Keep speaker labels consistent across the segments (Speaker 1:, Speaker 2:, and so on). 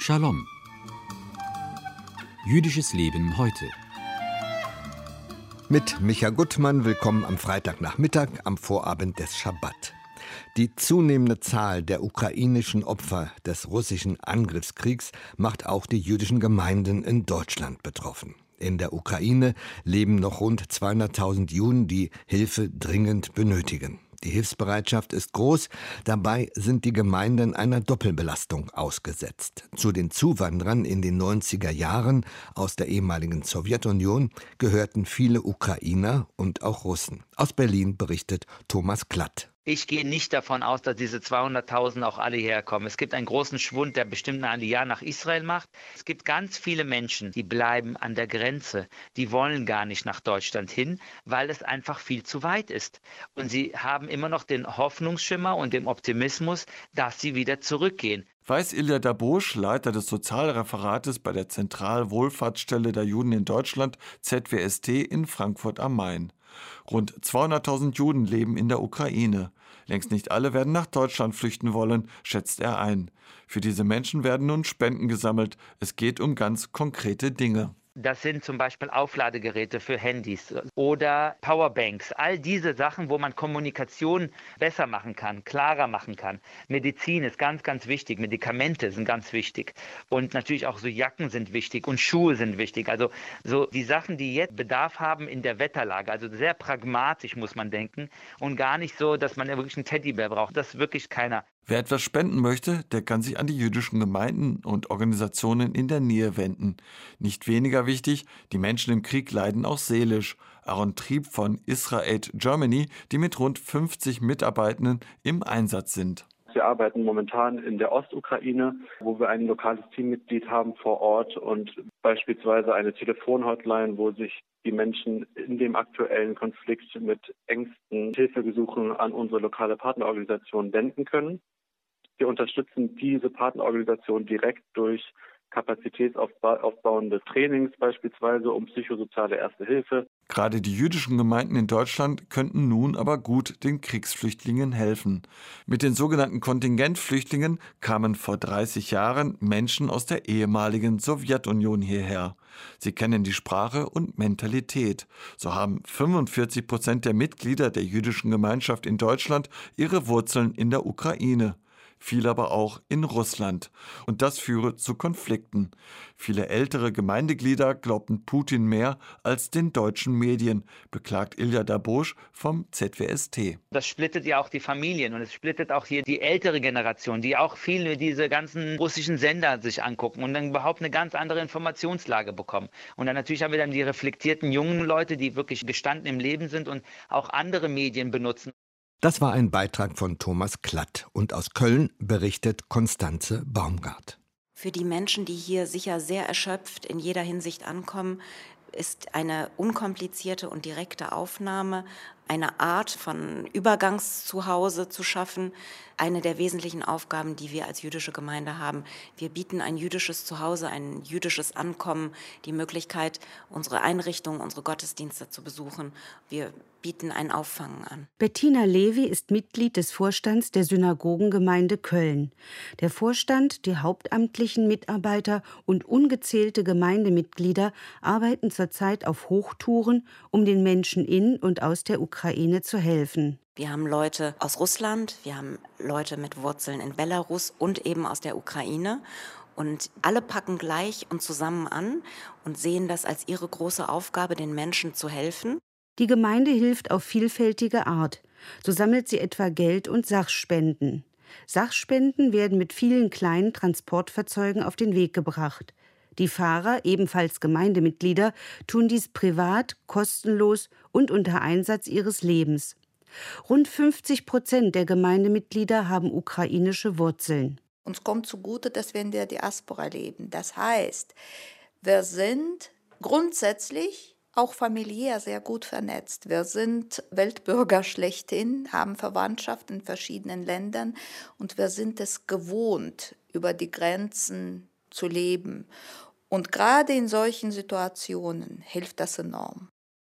Speaker 1: Shalom. Jüdisches Leben heute.
Speaker 2: Mit Micha Gutmann, willkommen am Freitagnachmittag, am Vorabend des Schabbat. Die zunehmende Zahl der ukrainischen Opfer des russischen Angriffskriegs macht auch die jüdischen Gemeinden in Deutschland betroffen. In der Ukraine leben noch rund 200.000 Juden, die Hilfe dringend benötigen. Die Hilfsbereitschaft ist groß, dabei sind die Gemeinden einer Doppelbelastung ausgesetzt. Zu den Zuwanderern in den 90er Jahren aus der ehemaligen Sowjetunion gehörten viele Ukrainer und auch Russen. Aus Berlin berichtet Thomas Klatt.
Speaker 3: Ich gehe nicht davon aus, dass diese 200.000 auch alle herkommen. Es gibt einen großen Schwund, der bestimmt eine Aliyah nach Israel macht. Es gibt ganz viele Menschen, die bleiben an der Grenze. Die wollen gar nicht nach Deutschland hin, weil es einfach viel zu weit ist. Und sie haben immer noch den Hoffnungsschimmer und den Optimismus, dass sie wieder zurückgehen.
Speaker 4: Weiß Ilja Dabosch, Leiter des Sozialreferates bei der Zentralwohlfahrtsstelle der Juden in Deutschland, ZWST in Frankfurt am Main. Rund 200.000 Juden leben in der Ukraine. Längst nicht alle werden nach Deutschland flüchten wollen, schätzt er ein. Für diese Menschen werden nun Spenden gesammelt. Es geht um ganz konkrete Dinge.
Speaker 3: Das sind zum Beispiel Aufladegeräte für Handys oder Powerbanks. All diese Sachen, wo man Kommunikation besser machen kann, klarer machen kann. Medizin ist ganz, ganz wichtig. Medikamente sind ganz wichtig. Und natürlich auch so Jacken sind wichtig und Schuhe sind wichtig. Also so die Sachen, die jetzt Bedarf haben in der Wetterlage. Also sehr pragmatisch muss man denken und gar nicht so, dass man ja wirklich einen Teddybär braucht. Das ist wirklich keiner.
Speaker 4: Wer etwas spenden möchte, der kann sich an die jüdischen Gemeinden und Organisationen in der Nähe wenden. Nicht weniger wichtig, die Menschen im Krieg leiden auch seelisch. Aaron Trieb von Israel Germany, die mit rund 50 Mitarbeitenden im Einsatz sind.
Speaker 5: Wir arbeiten momentan in der Ostukraine, wo wir ein lokales Teammitglied haben vor Ort und beispielsweise eine Telefonhotline, wo sich die Menschen in dem aktuellen Konflikt mit Ängsten, Hilfegesuchen an unsere lokale Partnerorganisation wenden können. Wir unterstützen diese Partnerorganisation direkt durch kapazitätsaufbauende Trainings beispielsweise um psychosoziale Erste Hilfe.
Speaker 4: Gerade die jüdischen Gemeinden in Deutschland könnten nun aber gut den Kriegsflüchtlingen helfen. Mit den sogenannten Kontingentflüchtlingen kamen vor 30 Jahren Menschen aus der ehemaligen Sowjetunion hierher. Sie kennen die Sprache und Mentalität. So haben 45% der Mitglieder der jüdischen Gemeinschaft in Deutschland ihre Wurzeln in der Ukraine. Viel aber auch in Russland. Und das führe zu Konflikten. Viele ältere Gemeindeglieder glaubten Putin mehr als den deutschen Medien, beklagt Ilja Dabosch vom ZWST.
Speaker 3: Das splittet ja auch die Familien und es splittet auch hier die ältere Generation, die auch viel diese ganzen russischen Sender sich angucken und dann überhaupt eine ganz andere Informationslage bekommen. Und dann natürlich haben wir dann die reflektierten jungen Leute, die wirklich gestanden im Leben sind und auch andere Medien benutzen.
Speaker 2: Das war ein Beitrag von Thomas Klatt und aus Köln berichtet Konstanze Baumgart.
Speaker 6: Für die Menschen, die hier sicher sehr erschöpft in jeder Hinsicht ankommen, ist eine unkomplizierte und direkte Aufnahme, eine Art von Übergangszuhause zu schaffen, eine der wesentlichen Aufgaben, die wir als jüdische Gemeinde haben. Wir bieten ein jüdisches Zuhause, ein jüdisches Ankommen, die Möglichkeit, unsere Einrichtungen, unsere Gottesdienste zu besuchen. Wir bieten ein Auffangen an.
Speaker 7: Bettina Levi ist Mitglied des Vorstands der Synagogengemeinde Köln. Der Vorstand, die hauptamtlichen Mitarbeiter und ungezählte Gemeindemitglieder arbeiten zurzeit auf Hochtouren, um den Menschen in und aus der Ukraine zu helfen.
Speaker 6: Wir haben Leute aus Russland, wir haben Leute mit Wurzeln in Belarus und eben aus der Ukraine. Und alle packen gleich und zusammen an und sehen das als ihre große Aufgabe, den Menschen zu helfen.
Speaker 7: Die Gemeinde hilft auf vielfältige Art. So sammelt sie etwa Geld und Sachspenden. Sachspenden werden mit vielen kleinen Transportfahrzeugen auf den Weg gebracht. Die Fahrer, ebenfalls Gemeindemitglieder, tun dies privat, kostenlos und unter Einsatz ihres Lebens. Rund 50% der Gemeindemitglieder haben ukrainische Wurzeln.
Speaker 8: Uns kommt zugute, dass wir in der Diaspora leben. Das heißt, wir sind grundsätzlich auch familiär sehr gut vernetzt. Wir sind Weltbürger schlechthin, haben Verwandtschaft in verschiedenen Ländern und wir sind es gewohnt, über die Grenzen zu leben. Und gerade in solchen Situationen hilft das enorm.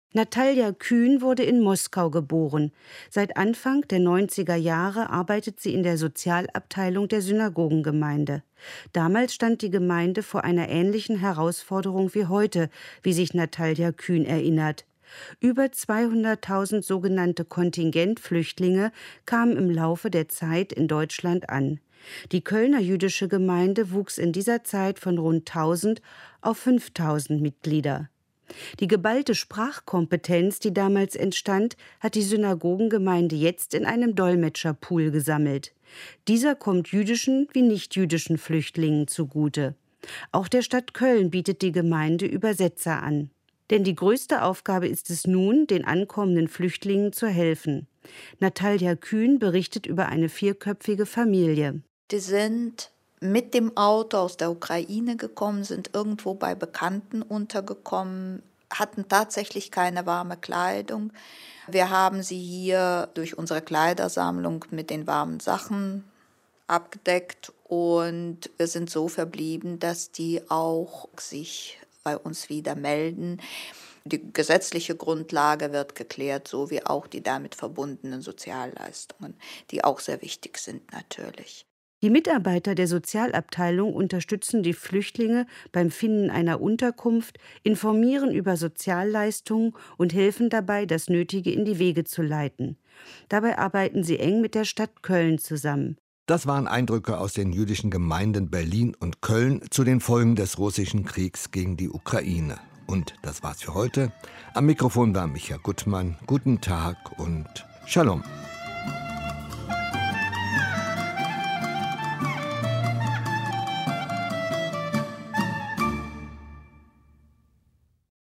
Speaker 7: Natalja Kühn wurde in Moskau geboren. Seit Anfang der 90er Jahre arbeitet sie in der Sozialabteilung der Synagogengemeinde. Damals stand die Gemeinde vor einer ähnlichen Herausforderung wie heute, wie sich Natalja Kühn erinnert. Über 200.000 sogenannte Kontingentflüchtlinge kamen im Laufe der Zeit in Deutschland an. Die Kölner jüdische Gemeinde wuchs in dieser Zeit von rund 1.000 auf 5.000 Mitglieder. Die geballte Sprachkompetenz, die damals entstand, hat die Synagogengemeinde jetzt in einem Dolmetscherpool gesammelt. Dieser kommt jüdischen wie nichtjüdischen Flüchtlingen zugute. Auch der Stadt Köln bietet die Gemeinde Übersetzer an. Denn die größte Aufgabe ist es nun, den ankommenden Flüchtlingen zu helfen. Natalja Kühn berichtet über eine 4-köpfige Familie.
Speaker 8: Die sind mit dem Auto aus der Ukraine gekommen, sind irgendwo bei Bekannten untergekommen, hatten tatsächlich keine warme Kleidung. Wir haben sie hier durch unsere Kleidersammlung mit den warmen Sachen abgedeckt und wir sind so verblieben, dass die auch sich bei uns wieder melden. Die gesetzliche Grundlage wird geklärt, so wie auch die damit verbundenen Sozialleistungen, die auch sehr wichtig sind natürlich.
Speaker 7: Die Mitarbeiter der Sozialabteilung unterstützen die Flüchtlinge beim Finden einer Unterkunft, informieren über Sozialleistungen und helfen dabei, das Nötige in die Wege zu leiten. Dabei arbeiten sie eng mit der Stadt Köln zusammen.
Speaker 2: Das waren Eindrücke aus den jüdischen Gemeinden Berlin und Köln zu den Folgen des russischen Kriegs gegen die Ukraine. Und das war's für heute. Am Mikrofon war Micha Gutmann. Guten Tag und Shalom.